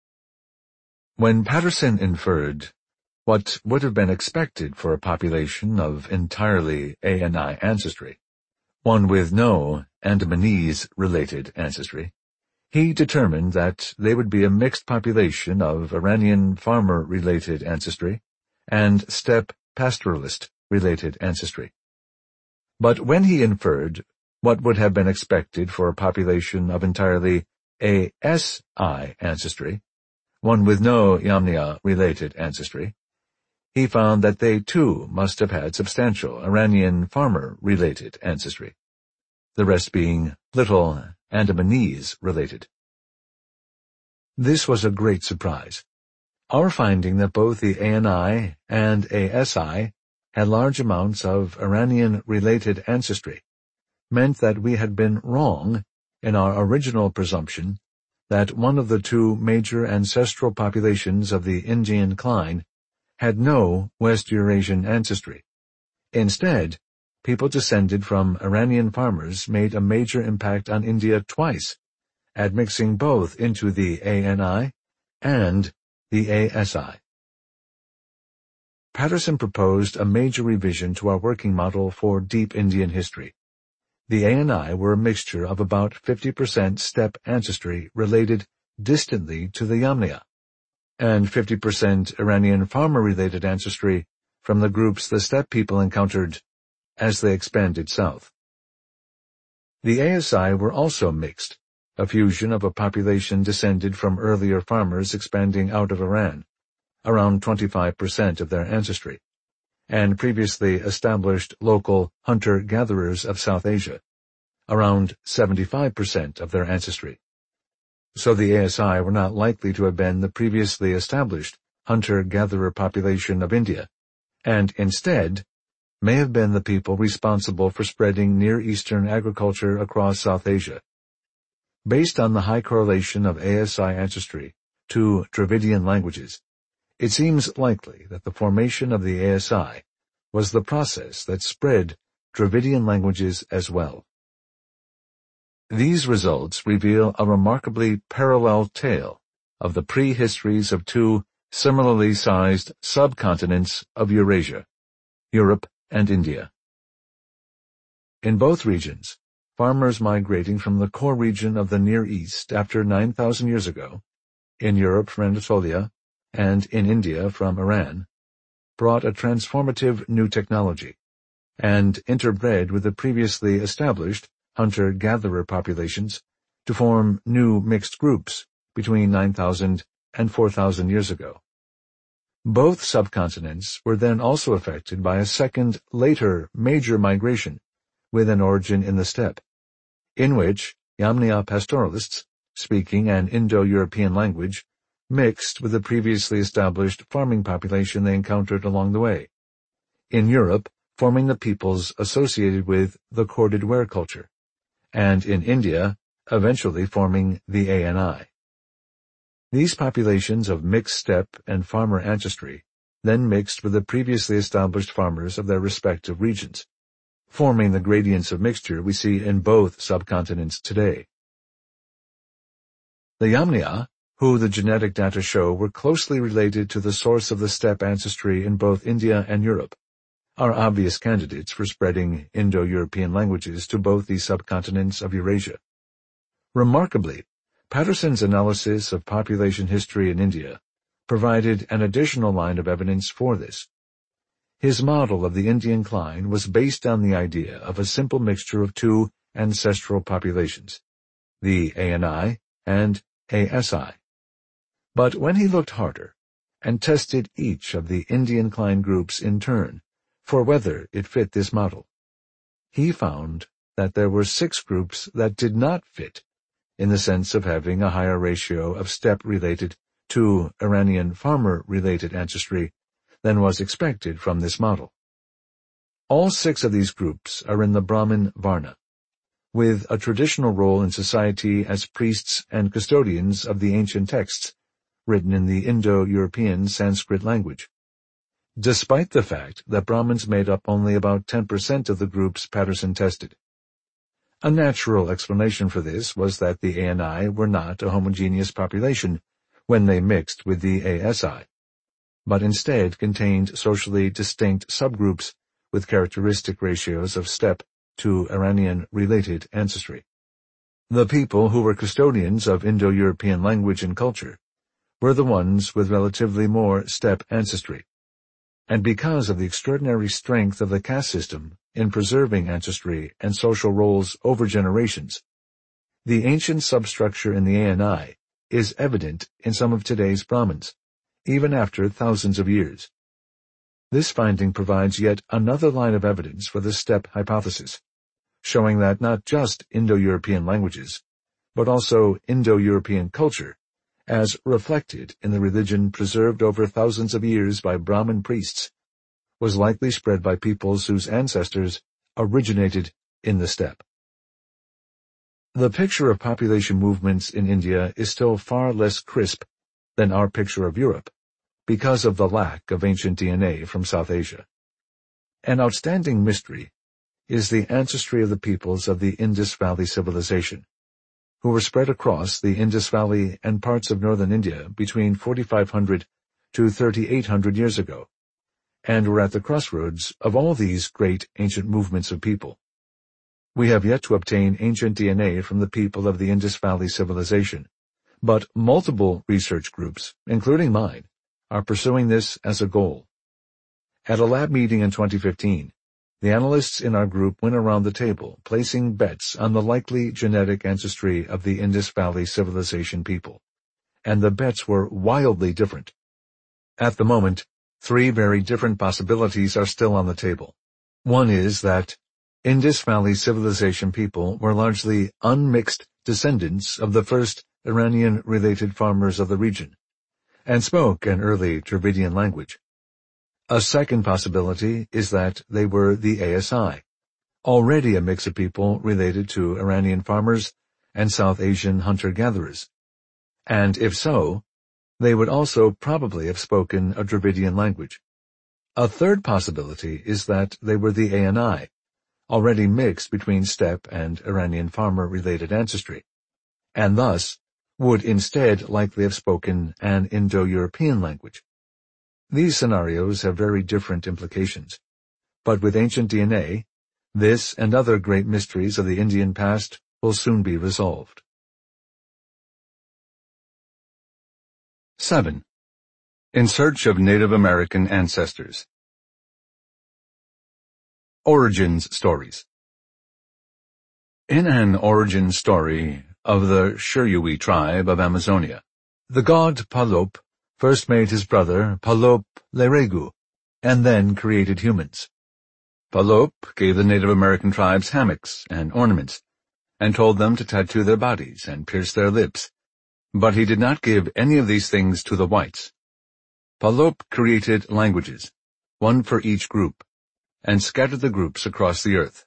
When Patterson inferred what would have been expected for a population of entirely A N I ancestry, one with no Andamanese-related ancestry, he determined that they would be a mixed population of Iranian farmer-related ancestry and steppe pastoralist-related ancestry. But when he inferred what would have been expected for a population of entirely A S I ancestry, one with no Yamnia-related ancestry, he found that they too must have had substantial Iranian farmer-related ancestry, the rest being little Andamanese-related. This was a great surprise. Our finding that both the A N I and A S I had large amounts of Iranian-related ancestry meant that we had been wrong in our original presumption that one of the two major ancestral populations of the Indian Cline had no West Eurasian ancestry. Instead, people descended from Iranian farmers made a major impact on India twice, admixing both into the A N I and the A S I. Patterson proposed a major revision to our working model for deep Indian history. The A N I were a mixture of about fifty percent steppe ancestry related distantly to the Yamnia, and fifty percent Iranian farmer-related ancestry from the groups the steppe people encountered as they expanded south. The A S I were also mixed, a fusion of a population descended from earlier farmers expanding out of Iran, around twenty-five percent of their ancestry, and previously established local hunter-gatherers of South Asia, around seventy-five percent of their ancestry. So the A S I were not likely to have been the previously established hunter-gatherer population of India, and instead may have been the people responsible for spreading Near Eastern agriculture across South Asia. Based on the high correlation of A S I ancestry to Dravidian languages, it seems likely that the formation of the A S I was the process that spread Dravidian languages as well. These results reveal a remarkably parallel tale of the prehistories of two similarly sized subcontinents of Eurasia, Europe and India. In both regions, farmers migrating from the core region of the Near East after nine thousand years ago, in Europe from Anatolia, and in India from Iran, brought a transformative new technology, and interbred with the previously established hunter-gatherer populations to form new mixed groups between nine thousand and four thousand years ago. Both subcontinents were then also affected by a second, later, major migration with an origin in the steppe, in which Yamnia pastoralists, speaking an Indo-European language, mixed with the previously established farming population they encountered along the way, in Europe forming the peoples associated with the corded ware culture, and in India eventually forming the A N I. These populations of mixed steppe and farmer ancestry then mixed with the previously established farmers of their respective regions, forming the gradients of mixture we see in both subcontinents today. The Yamnia, who the genetic data show were closely related to the source of the steppe ancestry in both India and Europe, are obvious candidates for spreading Indo-European languages to both these subcontinents of Eurasia. Remarkably, Patterson's analysis of population history in India provided an additional line of evidence for this. His model of the Indian Cline was based on the idea of a simple mixture of two ancestral populations, the A N I and A S I. But when he looked harder and tested each of the Indian Cline groups in turn for whether it fit this model, he found that there were six groups that did not fit, in the sense of having a higher ratio of steppe-related to Iranian farmer-related ancestry than was expected from this model. All six of these groups are in the Brahmin Varna, with a traditional role in society as priests and custodians of the ancient texts written in the Indo-European Sanskrit language. despite the fact that Brahmins made up only about ten percent of the groups Patterson tested. A natural explanation for this was that the A N I were not a homogeneous population when they mixed with the A S I, but instead contained socially distinct subgroups with characteristic ratios of steppe to Iranian-related ancestry. The people who were custodians of Indo-European language and culture were the ones with relatively more steppe ancestry, and because of the extraordinary strength of the caste system in preserving ancestry and social roles over generations, the ancient substructure in the A N I is evident in some of today's Brahmins, even after thousands of years. This finding provides yet another line of evidence for the steppe hypothesis, showing that not just Indo-European languages, but also Indo-European culture, as reflected in the religion preserved over thousands of years by Brahmin priests, was likely spread by peoples whose ancestors originated in the steppe. The picture of population movements in India is still far less crisp than our picture of Europe, because of the lack of ancient D N A from South Asia. An outstanding mystery is the ancestry of the peoples of the Indus Valley Civilization, who were spread across the Indus Valley and parts of northern India between forty-five hundred to thirty-eight hundred years ago, and were at the crossroads of all these great ancient movements of people. We have yet to obtain ancient D N A from the people of the Indus Valley Civilization, but multiple research groups, including mine, are pursuing this as a goal. At a lab meeting in twenty fifteen, the analysts in our group went around the table, placing bets on the likely genetic ancestry of the Indus Valley Civilization people, and the bets were wildly different. At the moment, three very different possibilities are still on the table. One is that Indus Valley Civilization people were largely unmixed descendants of the first Iranian-related farmers of the region, and spoke an early Dravidian language. A second possibility is that they were the A S I, already a mix of people related to Iranian farmers and South Asian hunter-gatherers, and if so, they would also probably have spoken a Dravidian language. A third possibility is that they were the A N I, already mixed between steppe and Iranian farmer-related ancestry, and thus would instead likely have spoken an Indo-European language. These scenarios have very different implications, but with ancient D N A, this and other great mysteries of the Indian past will soon be resolved. seven. In Search of Native American Ancestors. Origins Stories. In an origin story of the Shirui tribe of Amazonia, the god Palop first made his brother Palop Leregu, and then created humans. Palop gave the Native American tribes hammocks and ornaments, and told them to tattoo their bodies and pierce their lips, but he did not give any of these things to the whites. Palop created languages, one for each group, and scattered the groups across the earth.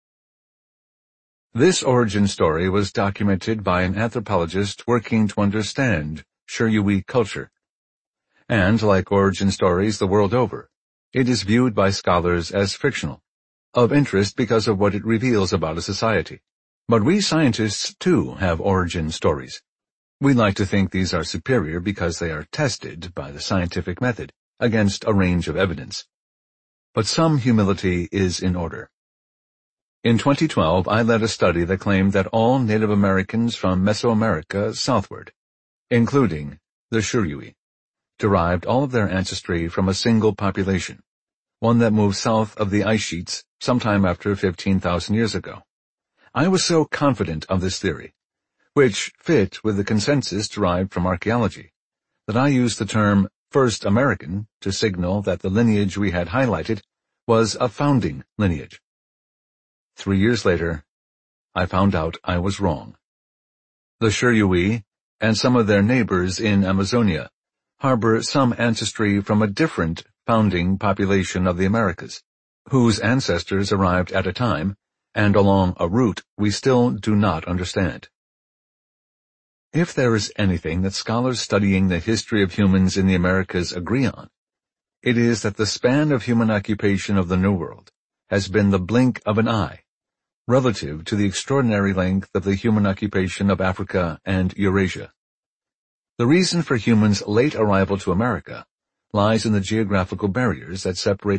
This origin story was documented by an anthropologist working to understand Shirui culture, and, like origin stories the world over, it is viewed by scholars as fictional, of interest because of what it reveals about a society. But we scientists, too, have origin stories. We like to think these are superior because they are tested by the scientific method against a range of evidence. But some humility is in order. In twenty twelve, I led a study that claimed that all Native Americans from Mesoamerica southward, including the Shirui, derived all of their ancestry from a single population, one that moved south of the ice sheets sometime after fifteen thousand years ago. I was so confident of this theory, which fit with the consensus derived from archaeology, that I used the term First American to signal that the lineage we had highlighted was a founding lineage. Three years later, I found out I was wrong. The Shirui and some of their neighbors in Amazonia harbor some ancestry from a different founding population of the Americas, whose ancestors arrived at a time and along a route we still do not understand. If there is anything that scholars studying the history of humans in the Americas agree on, It is that the span of human occupation of the New World has been the blink of an eye, relative to the extraordinary length of the human occupation of Africa and Eurasia. The reason for humans' late arrival to America lies in the geographical barriers that separate